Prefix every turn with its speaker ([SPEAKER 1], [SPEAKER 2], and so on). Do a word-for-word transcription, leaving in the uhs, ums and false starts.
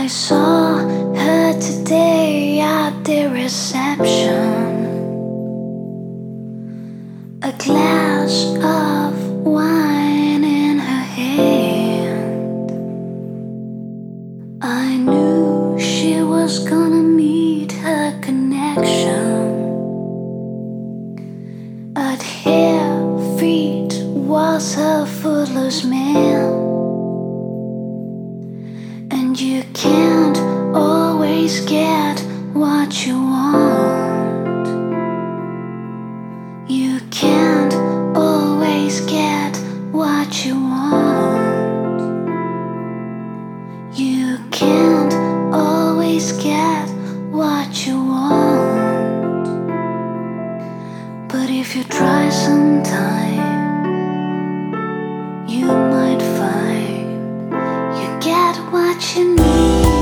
[SPEAKER 1] I saw her today at the reception. A glass of wine in her hand. I knew she was gonna meet her connection. At her feet was her footloose man. And you can't always get what you want. You can't always get what you want. You can't always get what you want. But if you try sometime, you might find you get what you need.